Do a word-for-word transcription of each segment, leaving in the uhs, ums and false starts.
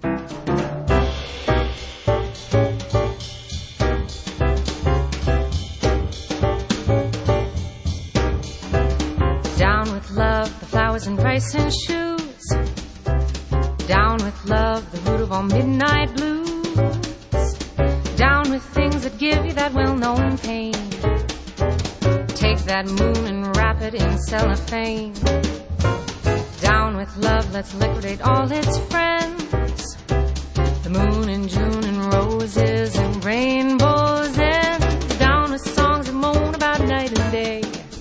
Down with love, the flowers and rice and shoes. Down with love, the root of all midnight blues. Down with things that give you that well-known pain. Take that moon and wrap it in cellophane. Down with love, let's liquidate all its friends. The moon and June and roses and rainbows and down with songs that moan about night and day.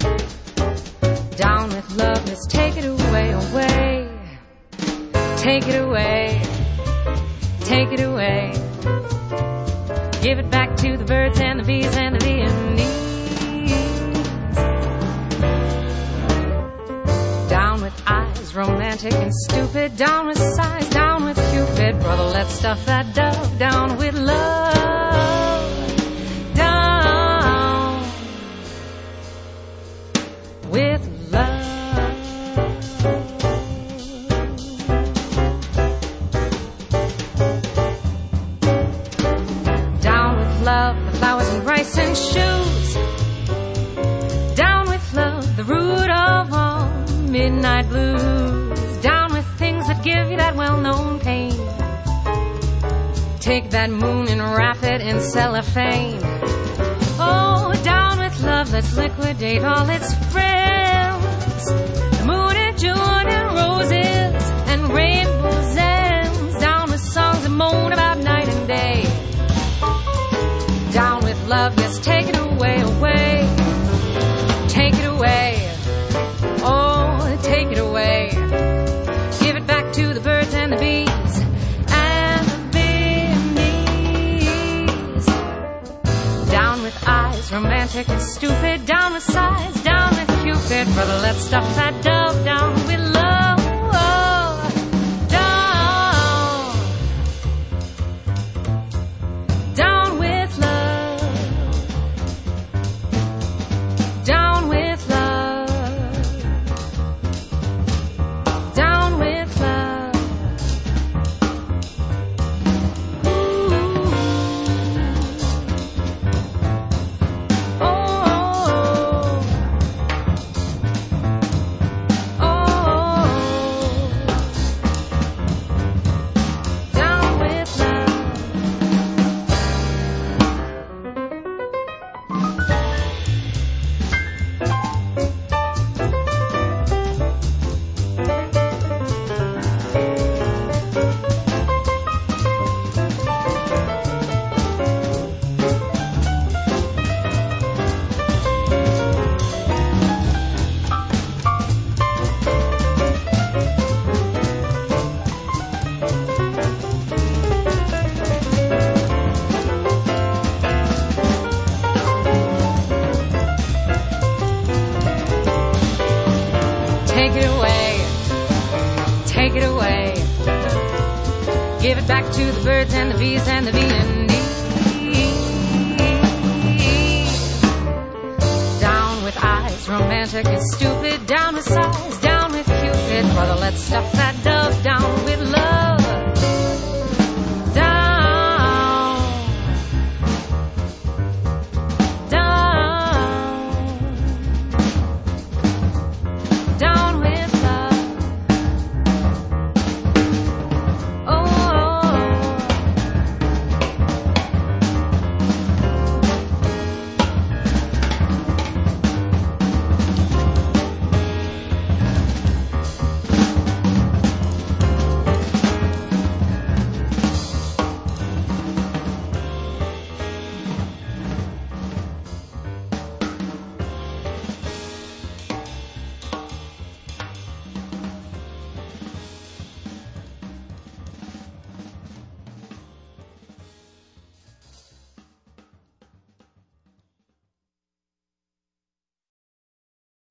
Down with love, let's take it away, away. Take it away, take it away. Give it back to the birds and the bees and the Viennese. Down with eyes, romantic and stupid. Down with sighs, down with Cupid. Brother, let's stuff that dove down with love. Down with love. Down with love, the flowers and rice and shoes. Down with love, the root of all midnight blues. Down with things that give you that well-known pain. Take that moon and wrap it in cellophane. Oh, down with love, let's liquidate all its friends. The moon and June and roses and rainbows ends. Down with songs that moan about night and day. Down with love, let's take it away, away. Take it away. Oh, take it away. Give it back to the birds and the bees and the bees. Down with eyes, romantic and stupid. Down with sighs, down with Cupid. Brother, let's stuff that dove down with love. Down, down with love. Down with love. Down with love. Ooh. Oh, oh, oh. Down with love. Take it away, take it away. Give it back to the birds and the bees and the Viennese. Down with eyes, romantic and stupid. Down with sighs, down with Cupid. Brother, let's stuff that dove down with